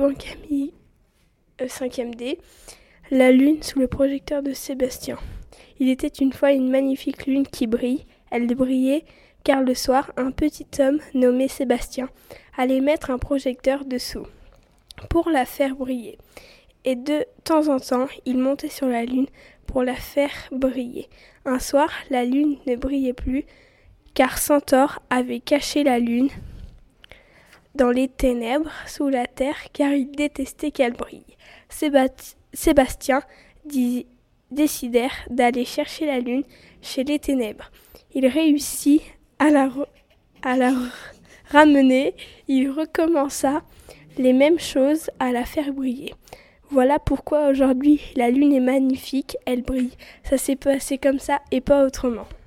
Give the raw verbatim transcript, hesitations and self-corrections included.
en Camille euh, cinquième D, la lune sous le projecteur de Sébastien. Il était une fois une magnifique lune qui brille. Elle brillait car le soir, un petit homme nommé Sébastien allait mettre un projecteur dessous pour la faire briller. Et de temps en temps, il montait sur la lune pour la faire briller. Un soir, la lune ne brillait plus car Centaure avait caché la lune dans les ténèbres sous la terre car il détestait qu'elle brille. Séba- Sébastien dit, décidèrent d'aller chercher la lune chez les ténèbres. Il réussit à la, re- à la r- ramener, il recommença les mêmes choses à la faire briller. Voilà pourquoi aujourd'hui la lune est magnifique, elle brille. Ça s'est passé comme ça et pas autrement.